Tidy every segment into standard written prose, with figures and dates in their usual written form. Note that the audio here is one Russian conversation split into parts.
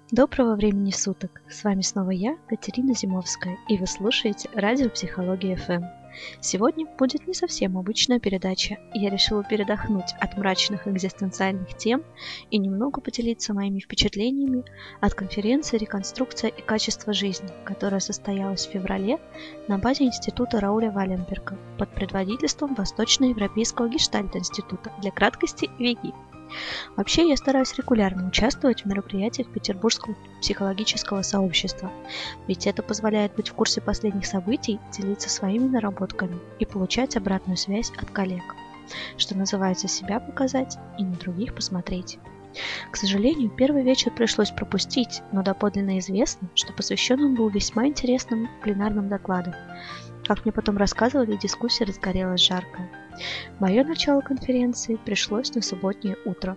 Доброго времени суток! С вами снова я, Катерина Зимовская, и вы слушаете радио Психология ФМ. Сегодня будет не совсем обычная передача. Я решила передохнуть от мрачных экзистенциальных тем и немного поделиться моими впечатлениями от конференции «Реконструкция и качество жизни», которая состоялась в феврале на базе Института Рауля Валенберга под предводительством Восточноевропейского гештальт-института, для краткости ВИГИ. Вообще, я стараюсь регулярно участвовать в мероприятиях Петербургского психологического сообщества, ведь это позволяет быть в курсе последних событий, делиться своими наработками и получать обратную связь от коллег, что называется, себя показать и на других посмотреть. К сожалению, первый вечер пришлось пропустить, но доподлинно известно, что посвящен он был весьма интересным пленарным докладам. Как мне потом рассказывали, дискуссия разгорелась жарко. Мое начало конференции пришлось на субботнее утро.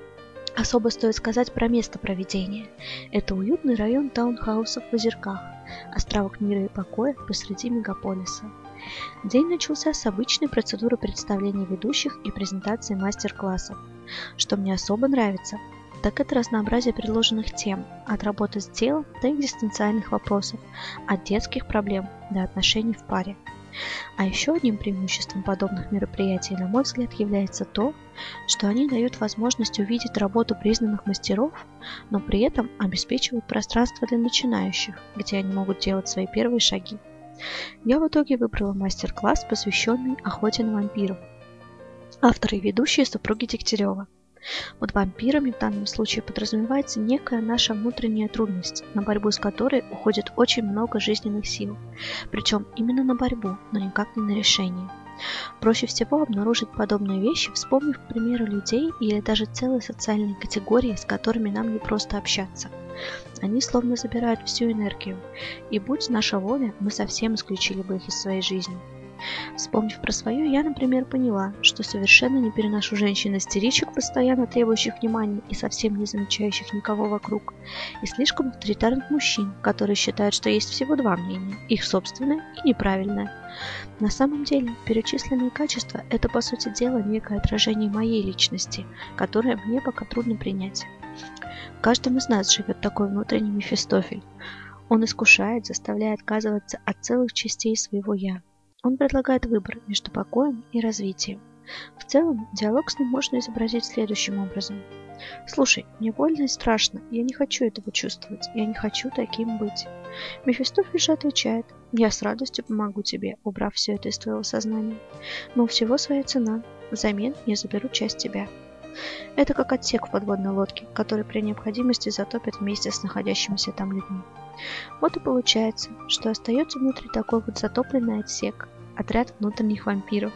Особо стоит сказать про место проведения. Это уютный район таунхаусов в Озерках, островок мира и покоя посреди мегаполиса. День начался с обычной процедуры представления ведущих и презентации мастер-классов. Что мне особо нравится, так это разнообразие предложенных тем, от работы с телом до экзистенциальных вопросов, от детских проблем до отношений в паре. А еще одним преимуществом подобных мероприятий, на мой взгляд, является то, что они дают возможность увидеть работу признанных мастеров, но при этом обеспечивают пространство для начинающих, где они могут делать свои первые шаги. Я в итоге выбрала мастер-класс, посвященный охоте на вампиров. Авторы и ведущие супруги Дегтярева. Под вампирами в данном случае подразумевается некая наша внутренняя трудность, на борьбу с которой уходит очень много жизненных сил. Причем именно на борьбу, но никак не на решение. Проще всего обнаружить подобные вещи, вспомнив, к примеру, людей или даже целые социальные категории, с которыми нам не просто общаться. Они словно забирают всю энергию, и будь наша воля, мы совсем исключили бы их из своей жизни. Вспомнив про свою, я, например, поняла, что совершенно не переношу женщин-истеричек, постоянно требующих внимания и совсем не замечающих никого вокруг, и слишком авторитарных мужчин, которые считают, что есть всего два мнения – их собственное и неправильное. На самом деле, перечисленные качества – это, по сути дела, некое отражение моей личности, которое мне пока трудно принять. В каждом из нас живет такой внутренний Мефистофель. Он искушает, заставляя отказываться от целых частей своего «я». Он предлагает выбор между покоем и развитием. В целом, диалог с ним можно изобразить следующим образом. «Слушай, мне больно и страшно, я не хочу этого чувствовать, я не хочу таким быть». Мефистофель же отвечает: «Я с радостью помогу тебе, убрав все это из твоего сознания. Но у всего своя цена, взамен я заберу часть тебя». Это как отсек в подводной лодке, который при необходимости затопит вместе с находящимися там людьми. Вот и получается, что остается внутри такой вот затопленный отсек, отряд внутренних вампиров.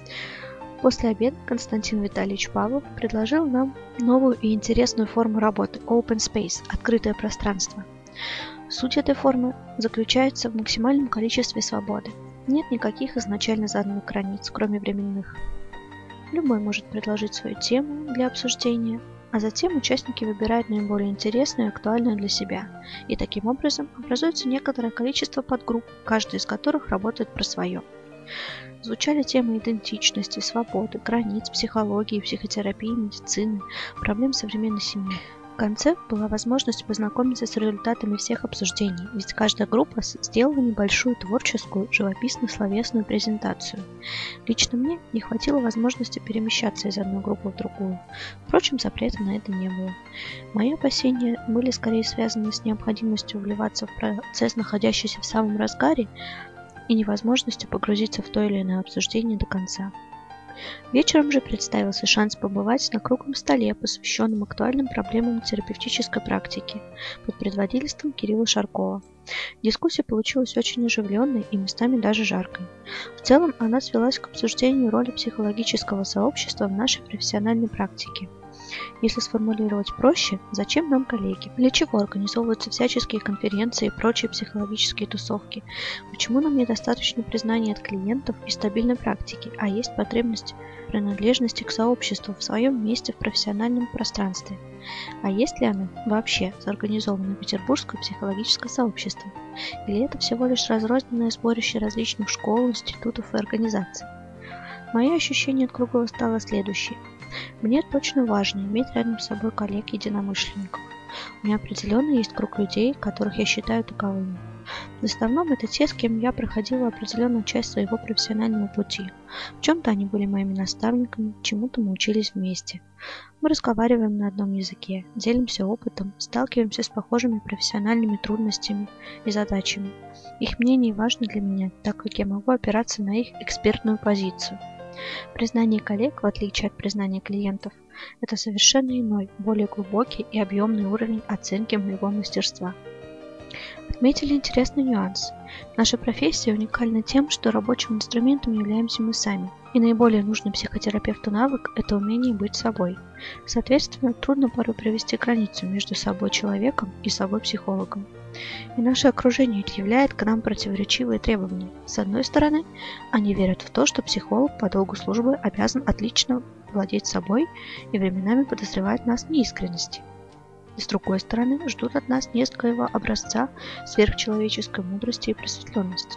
После обеда Константин Витальевич Павлов предложил нам новую и интересную форму работы – Open Space – открытое пространство. Суть этой формы заключается в максимальном количестве свободы. Нет никаких изначально заданных границ, кроме временных. Любой может предложить свою тему для обсуждения, а затем участники выбирают наиболее интересную и актуальную для себя, и таким образом образуется некоторое количество подгрупп, каждая из которых работает про свое. Звучали темы идентичности, свободы, границ, психологии, психотерапии, медицины, проблем современной семьи. В конце была возможность познакомиться с результатами всех обсуждений, ведь каждая группа сделала небольшую творческую, живописно-словесную презентацию. Лично мне не хватило возможности перемещаться из одной группы в другую. Впрочем, запрета на это не было. Мои опасения были скорее связаны с необходимостью вливаться в процесс, находящийся в самом разгаре, и невозможностью погрузиться в то или иное обсуждение до конца. Вечером же представился шанс побывать на круглом столе, посвященном актуальным проблемам терапевтической практики, под предводительством Кирилла Шаркова. Дискуссия получилась очень оживленной и местами даже жаркой. В целом она свелась к обсуждению роли психологического сообщества в нашей профессиональной практике. Если сформулировать проще, зачем нам коллеги? Для чего организовываются всяческие конференции и прочие психологические тусовки? Почему нам недостаточно признания от клиентов и стабильной практики, а есть потребность принадлежности к сообществу в своем месте в профессиональном пространстве? А есть ли оно вообще зорганизовано Петербургское психологическое сообщество? Или это всего лишь разрозненное сборище различных школ, институтов и организаций? Мои ощущения от круглого стола следующие. Мне точно важно иметь рядом с собой коллег-единомышленников. У меня определенно есть круг людей, которых я считаю таковыми. В основном это те, с кем я проходила определенную часть своего профессионального пути. В чем-то они были моими наставниками, чему-то мы учились вместе. Мы разговариваем на одном языке, делимся опытом, сталкиваемся с похожими профессиональными трудностями и задачами. Их мнение важно для меня, так как я могу опираться на их экспертную позицию. Признание коллег, в отличие от признания клиентов, это совершенно иной, более глубокий и объемный уровень оценки моего мастерства. Отметили интересный нюанс. Наша профессия уникальна тем, что рабочим инструментом являемся мы сами. И наиболее нужный психотерапевту навык – это умение быть собой. Соответственно, трудно порой провести границу между собой человеком и собой психологом. И наше окружение предъявляет к нам противоречивые требования. С одной стороны, они верят в то, что психолог по долгу службы обязан отлично владеть собой и временами подозревают нас в неискренности. И с другой стороны, ждут от нас некоего образца сверхчеловеческой мудрости и просветленности.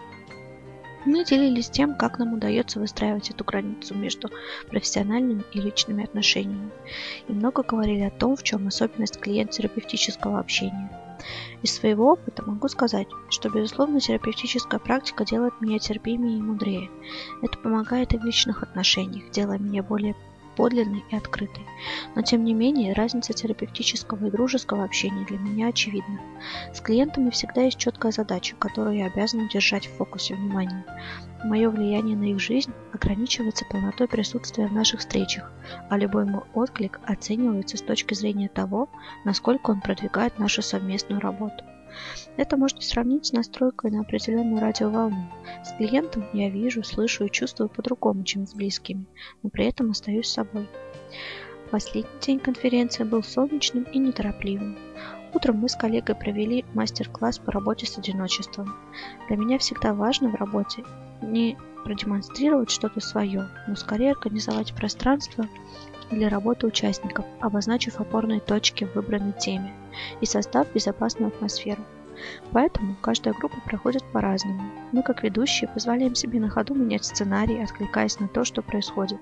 Мы делились тем, как нам удается выстраивать эту границу между профессиональными и личными отношениями. И много говорили о том, в чем особенность клиент-терапевтического общения. Из своего опыта могу сказать, что, безусловно, терапевтическая практика делает меня терпимее и мудрее. Это помогает и в личных отношениях, делая меня более подлинной и открытой. Но тем не менее, разница терапевтического и дружеского общения для меня очевидна. С клиентами всегда есть четкая задача, которую я обязана держать в фокусе внимания. Мое влияние на их жизнь ограничивается полнотой присутствия в наших встречах, а любой мой отклик оценивается с точки зрения того, насколько он продвигает нашу совместную работу. Это можно сравнить с настройкой на определенную радиоволну. С клиентом я вижу, слышу и чувствую по-другому, чем с близкими, но при этом остаюсь собой. Последний день конференции был солнечным и неторопливым. Утром мы с коллегой провели мастер-класс по работе с одиночеством. Для меня всегда важно в работе не продемонстрировать что-то свое, но скорее организовать пространство для работы участников, обозначив опорные точки в выбранной теме и создав безопасную атмосферу. Поэтому каждая группа проходит по-разному. Мы, как ведущие, позволяем себе на ходу менять сценарий, откликаясь на то, что происходит.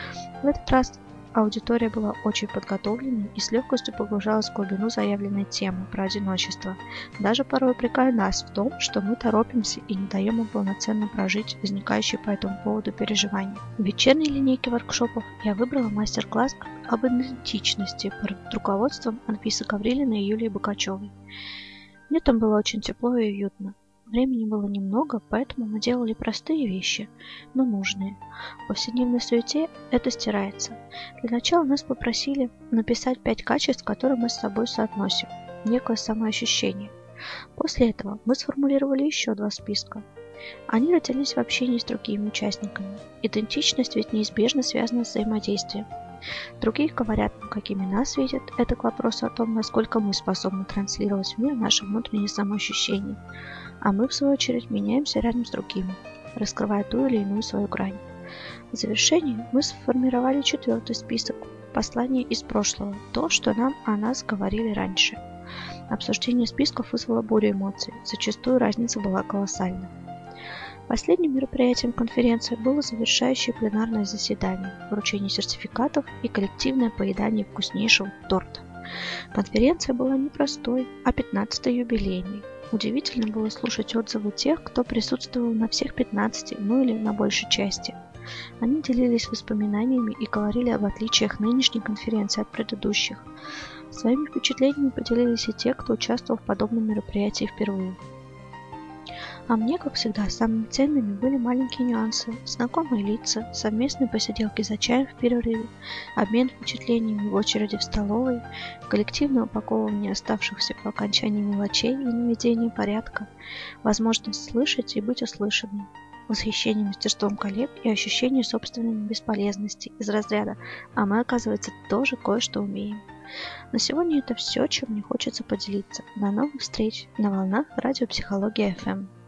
В этот раз аудитория была очень подготовленной и с легкостью погружалась в глубину заявленной темы про одиночество, даже порой упрекая нас в том, что мы торопимся и не даем им полноценно прожить возникающие по этому поводу переживания. В вечерней линейке воркшопов я выбрала мастер-класс об идентичности под руководством Анфисы Гаврилиной и Юлии Богачевой. Мне там было очень тепло и уютно. Времени было немного, поэтому мы делали простые вещи, но нужные. В повседневной суете это стирается. Для начала нас попросили написать 5 качеств, которые мы с собой соотносим. Некое самоощущение. После этого мы сформулировали еще 2 списка. Они родились в общении с другими участниками. Идентичность ведь неизбежно связана с взаимодействием. Другие говорят нам, какими нас видят. Это к вопросу о том, насколько мы способны транслировать в мир наше внутреннее самоощущение. А мы, в свою очередь, меняемся рядом с другими, раскрывая ту или иную свою грань. В завершении мы сформировали 4-й список – послание из прошлого, то, что нам о нас говорили раньше. Обсуждение списков вызвало бурю эмоций, зачастую разница была колоссальна. Последним мероприятием конференции было завершающее пленарное заседание, вручение сертификатов и коллективное поедание вкуснейшего торта. Конференция была не простой, а 15-й юбилейной. Удивительно было слушать отзывы тех, кто присутствовал на всех 15, ну или на большей части. Они делились воспоминаниями и говорили об отличиях нынешней конференции от предыдущих. Своими впечатлениями поделились и те, кто участвовал в подобном мероприятии впервые. А мне, как всегда, самыми ценными были маленькие нюансы, знакомые лица, совместные посиделки за чаем в перерыве, обмен впечатлениями в очереди в столовой, коллективное упаковывание оставшихся по окончании мелочей и наведение порядка, возможность слышать и быть услышанным, восхищение мастерством коллег и ощущение собственной бесполезности из разряда «а мы, оказывается, тоже кое-что умеем». На сегодня это все, чем мне хочется поделиться. До новых встреч на волнах Радио Психология FM.